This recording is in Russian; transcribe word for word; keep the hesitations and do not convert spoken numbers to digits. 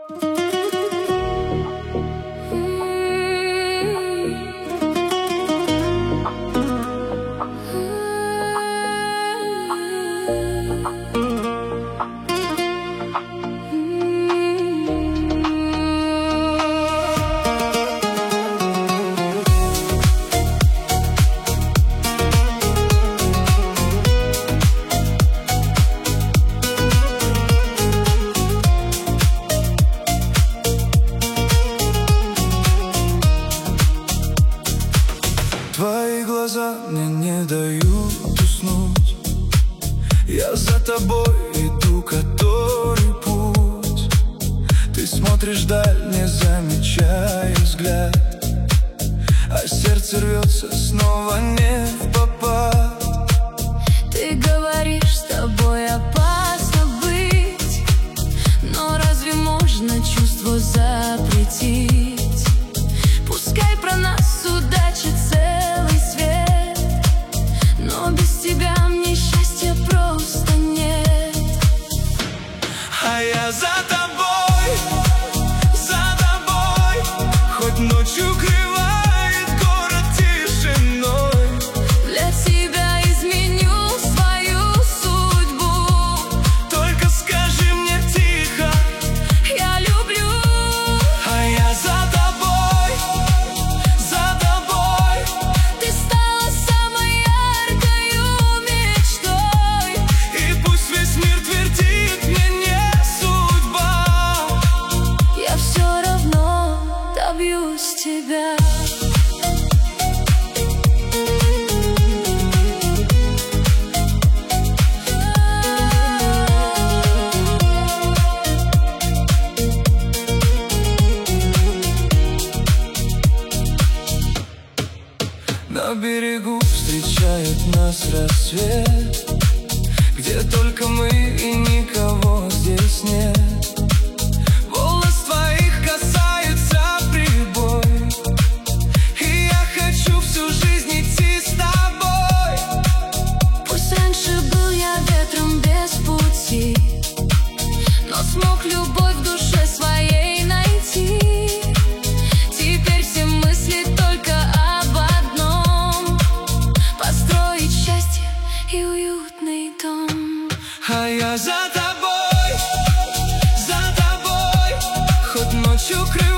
Твои глаза мне не дают уснуть. Я за тобой иду, который путь. Ты смотришь вдаль, не замечая взгляд, а сердце рвется снова не впопад. Ты говоришь, с тобой опасно быть, но разве можно чувство запретить? Пускай про нас судачит целый свет, но без тебя мне счастья просто нет. А я за тобой, за тобой, хоть ночью укрывает город тишиной. Для тебя изменю свою судьбу. Только скажи мне тихо: я люблю. а я за тобой, за тобой. Ты стала самой яркою мечтой, И пусть весь мир твердит мне не судьба, я все равно добьюсь тебя. На берегу встречает нас рассвет, где только мы и никого здесь нет. Волос твоих касается прибой, и я хочу всю жизнь идти с тобой. Пусть раньше был я ветром без пути, но смог любовь в душе своей найти. Теперь все мысли только об одном: построить счастье и уютный дом. А я за тобой, за тобой, хоть ночью крылья.